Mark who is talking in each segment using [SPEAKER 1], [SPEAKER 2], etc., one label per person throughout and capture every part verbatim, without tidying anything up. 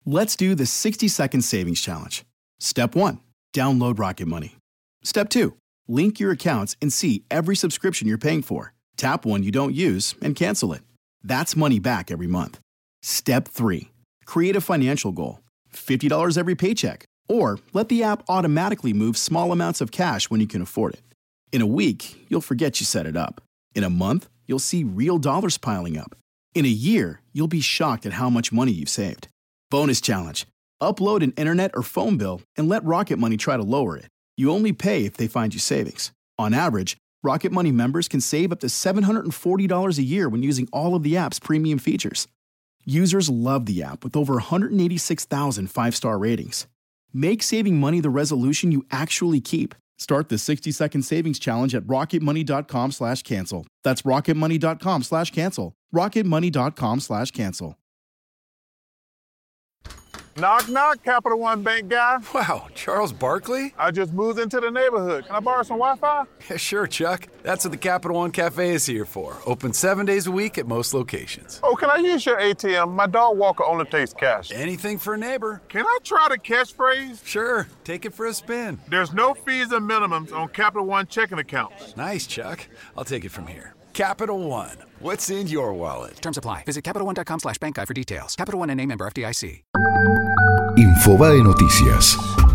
[SPEAKER 1] Let's do the sixty second savings challenge. Step one, download Rocket Money. Step two, link your accounts and see every subscription you're paying for. Tap one you don't use and cancel it. That's money back every month. Step three, create a financial goal. fifty dollars every paycheck. Or let the app automatically move small amounts of cash when you can afford it. In a week, you'll forget you set it up. In a month, you'll see real dollars piling up. In a year, you'll be shocked at how much money you've saved. Bonus challenge. Upload an internet or phone bill and let Rocket Money try to lower it. You only pay if they find you savings. On average, Rocket Money members can save up to seven hundred forty dollars a year when using all of the app's premium features. Users love the app with over one hundred eighty-six thousand five-star ratings. Make saving money the resolution you actually keep. Start the sixty second savings challenge at rocketmoney.com slash cancel. That's rocketmoney.com slash cancel. rocketmoney.com slash cancel.
[SPEAKER 2] Knock, knock, Capital One Bank guy.
[SPEAKER 3] Wow, Charles Barkley?
[SPEAKER 2] I just moved into the neighborhood. Can I borrow some Wi-Fi?
[SPEAKER 3] Yeah, sure, Chuck. That's what the Capital One Cafe is here for. Open seven days a week at most locations.
[SPEAKER 2] Oh, can I use your A T M? My dog walker only takes cash.
[SPEAKER 3] Anything for a neighbor.
[SPEAKER 2] Can I try the catchphrase?
[SPEAKER 3] Sure, take it for a spin.
[SPEAKER 2] There's no fees and minimums on Capital One checking accounts.
[SPEAKER 3] Nice, Chuck. I'll take it from here. Capital One. What's in your wallet?
[SPEAKER 4] Terms apply. Visit CapitalOne.com slash bank guide for details. Capital One N A member F D I C.
[SPEAKER 5] Infobae Noticias.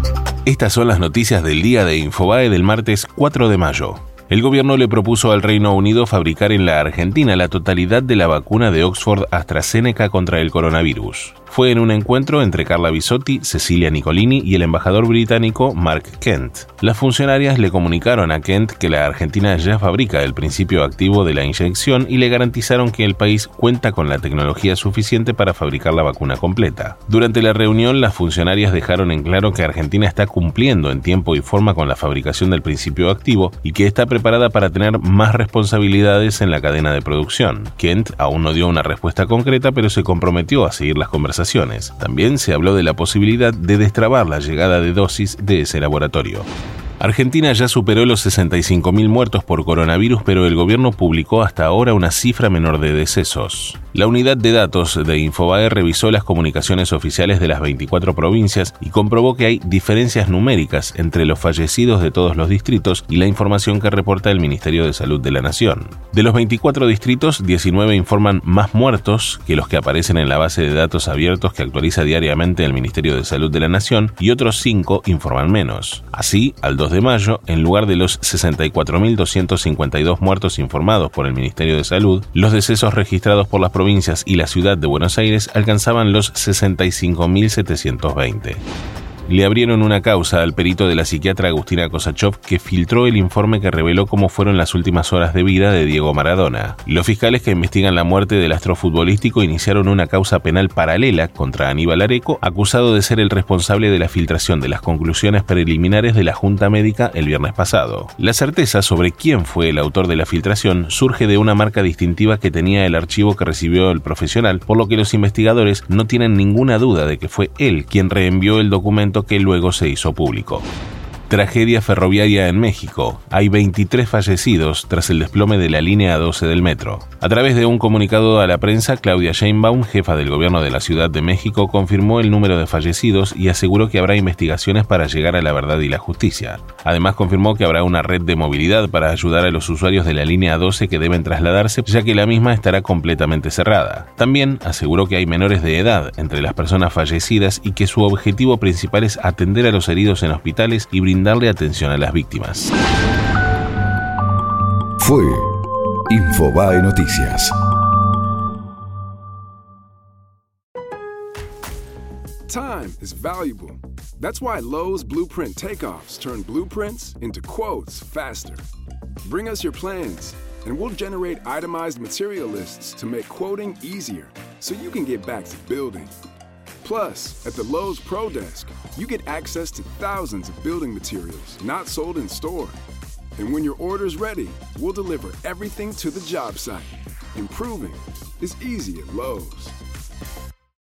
[SPEAKER 6] Estas son las noticias del día de Infobae del martes cuatro de mayo. El gobierno le propuso al Reino Unido fabricar en la Argentina la totalidad de la vacuna de Oxford AstraZeneca contra el coronavirus. Fue en un encuentro entre Carla Bisotti, Cecilia Nicolini y el embajador británico Mark Kent. Las funcionarias le comunicaron a Kent que la Argentina ya fabrica el principio activo de la inyección y le garantizaron que el país cuenta con la tecnología suficiente para fabricar la vacuna completa. Durante la reunión, las funcionarias dejaron en claro que Argentina está cumpliendo en tiempo y forma con la fabricación del principio activo y que está preparada para tener más responsabilidades en la cadena de producción. Kent aún no dio una respuesta concreta, pero se comprometió a seguir las conversaciones. También se habló de la posibilidad de destrabar la llegada de dosis de ese laboratorio. Argentina ya superó los sesenta y cinco mil muertos por coronavirus, pero el gobierno publicó hasta ahora una cifra menor de decesos. La unidad de datos de Infobae revisó las comunicaciones oficiales de las veinticuatro provincias y comprobó que hay diferencias numéricas entre los fallecidos de todos los distritos y la información que reporta el Ministerio de Salud de la Nación. De los veinticuatro distritos, diecinueve informan más muertos que los que aparecen en la base de datos abiertos que actualiza diariamente el Ministerio de Salud de la Nación y otros cinco informan menos. Así, al dos de mayo, en lugar de los sesenta y cuatro mil doscientos cincuenta y dos muertos informados por el Ministerio de Salud, los decesos registrados por las provincias y la ciudad de Buenos Aires alcanzaban los sesenta y cinco mil setecientos veinte. Le abrieron una causa al perito de la psiquiatra Agustina Kosachov, que filtró el informe que reveló cómo fueron las últimas horas de vida de Diego Maradona. Los fiscales que investigan la muerte del astro futbolístico iniciaron una causa penal paralela contra Aníbal Areco, acusado de ser el responsable de la filtración de las conclusiones preliminares de la Junta Médica el viernes pasado. La certeza sobre quién fue el autor de la filtración surge de una marca distintiva que tenía el archivo que recibió el profesional, por lo que los investigadores no tienen ninguna duda de que fue él quien reenvió el documento que luego se hizo público. Tragedia ferroviaria en México. Hay veintitrés fallecidos tras el desplome de la línea doce del metro. A través de un comunicado a la prensa, Claudia Sheinbaum, jefa del gobierno de la Ciudad de México, confirmó el número de fallecidos y aseguró que habrá investigaciones para llegar a la verdad y la justicia. Además, confirmó que habrá una red de movilidad para ayudar a los usuarios de la línea doce que deben trasladarse, ya que la misma estará completamente cerrada. También aseguró que hay menores de edad entre las personas fallecidas y que su objetivo principal es atender a los heridos en hospitales y brindar darle atención a las víctimas.
[SPEAKER 5] Fue Infobae Noticias.
[SPEAKER 7] Time is valuable. That's why Lowe's Blueprint Takeoffs turn blueprints into quotes faster. Bring us your plans, and we'll generate itemized material lists to make quoting easier, so you can get back to building. Plus, at the Lowe's Pro Desk, you get access to thousands of building materials not sold in store. And when your order's ready, we'll deliver everything to the job site. Improving is easy at Lowe's.